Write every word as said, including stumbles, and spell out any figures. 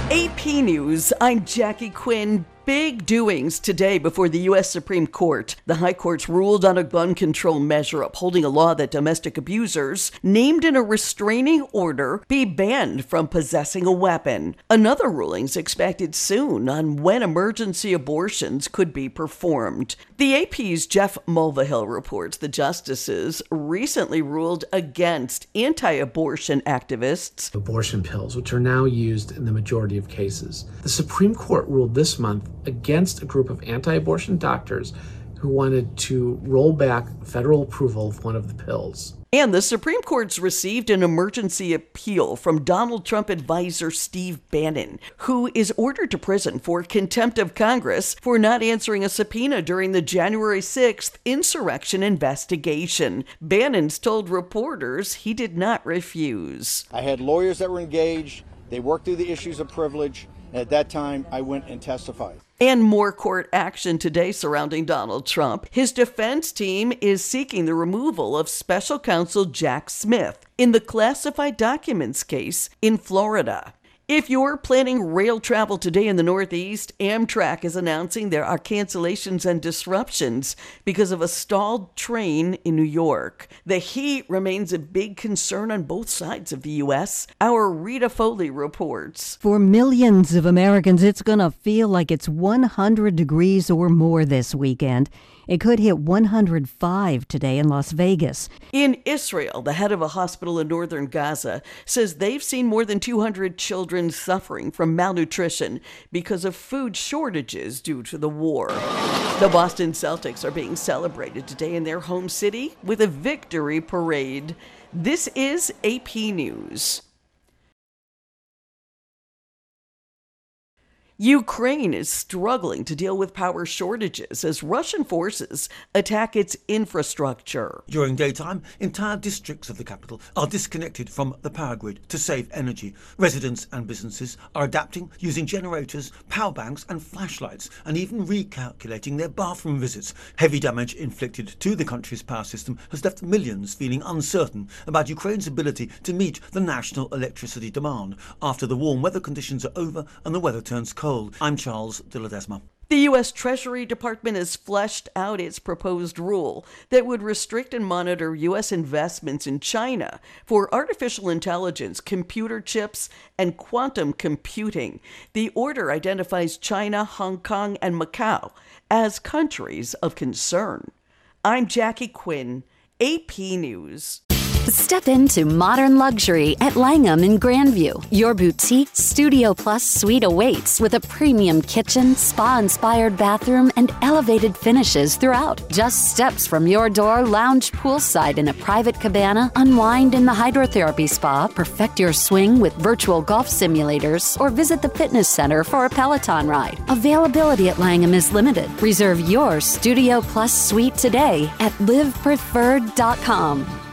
A P News, I'm Jackie Quinn. Big doings today before the U S Supreme Court. The High Court's ruled on a gun control measure upholding a law that domestic abusers named in a restraining order be banned from possessing a weapon. Another ruling's expected soon on when emergency abortions could be performed. The A P's Jeff Mulvihill reports the justices recently ruled against anti-abortion activists' abortion pills, which are now used in the majority of cases. The Supreme Court ruled this month against a group of anti-abortion doctors who wanted to roll back federal approval of one of the pills. And the Supreme Court's received an emergency appeal from Donald Trump advisor Steve Bannon, who is ordered to prison for contempt of Congress for not answering a subpoena during the January sixth insurrection investigation. Bannon's told reporters he did not refuse. I had lawyers that were engaged. They worked through the issues of privilege. And at that time, I went and testified. And more court action today surrounding Donald Trump. His defense team is seeking the removal of special counsel Jack Smith in the classified documents case in Florida. If you're planning rail travel today in the Northeast, Amtrak is announcing there are cancellations and disruptions because of a stalled train in New York. The heat remains a big concern on both sides of the U S. Our Rita Foley reports. For millions of Americans, it's going to feel like it's one hundred degrees or more this weekend. It could hit one hundred five today in Las Vegas. In Israel, the head of a hospital in northern Gaza says they've seen more than two hundred children suffering from malnutrition because of food shortages due to the war. The Boston Celtics are being celebrated today in their home city with a victory parade. This is A P News. Ukraine is struggling to deal with power shortages as Russian forces attack its infrastructure. During daytime, entire districts of the capital are disconnected from the power grid to save energy. Residents and businesses are adapting using generators, power banks and flashlights, and even recalculating their bathroom visits. Heavy damage inflicted to the country's power system has left millions feeling uncertain about Ukraine's ability to meet the national electricity demand after the warm weather conditions are over and the weather turns cold. I'm Charles de Ledesma. The U S Treasury Department has fleshed out its proposed rule that would restrict and monitor U S investments in China for artificial intelligence, computer chips, and quantum computing. The order identifies China, Hong Kong, and Macau as countries of concern. I'm Jackie Quinn, A P News. Step into modern luxury at Langham in Grandview. Your boutique Studio Plus suite awaits with a premium kitchen, spa-inspired bathroom, and elevated finishes throughout. Just steps from your door, lounge poolside in a private cabana, unwind in the hydrotherapy spa, perfect your swing with virtual golf simulators, or visit the fitness center for a Peloton ride. Availability at Langham is limited. Reserve your Studio Plus suite today at live preferred dot com.